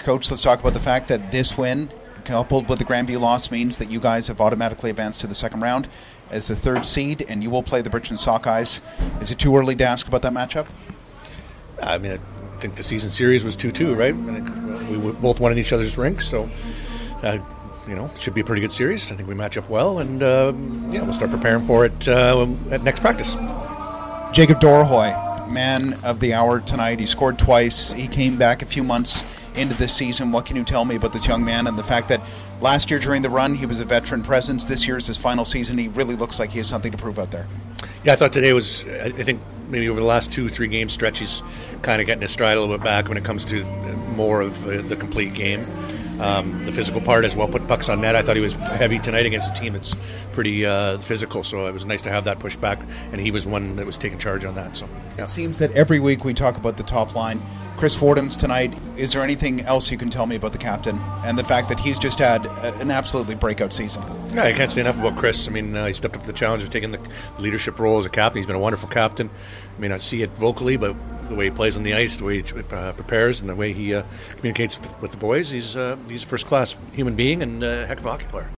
Coach, let's talk about the fact that this win, coupled with the Grandview loss, means that you guys have automatically advanced to the second round as the third seed, and you will play the Bridgeton Sockeyes. Is it too early to ask about that matchup? I mean, I think the season series was 2-2, right? I think we both won in each other's rinks, so it should be a pretty good series. I think we match up well, and we'll start preparing for it at next practice. Jacob Dorohoy, man of the hour tonight. He scored twice. He came back a few months into this season. What can you tell me about this young man and the fact that last year during the run he was a veteran presence? This year is his final season. He really looks like he has something to prove out there. Yeah, I thought today was, I think maybe over the last 2-3 game stretch he's kind of getting his stride a little bit back when it comes to more of the complete game. The physical part as well, put pucks on net. I thought he was heavy tonight against a team that's pretty physical, so it was nice to have that push back, and he was one that was taking charge on that. So It seems that every week we talk about the top line. Chris Fordham's tonight. Is there anything else you can tell me about the captain and the fact that he's just had an absolutely breakout season? Yeah, I can't say enough about Chris. I mean, he stepped up to the challenge of taking the leadership role as a captain. He's been a wonderful captain. I may not see it vocally, but the way he plays on the ice, the way he prepares, and the way he communicates with the boys, he's a first-class human being and a heck of a hockey player.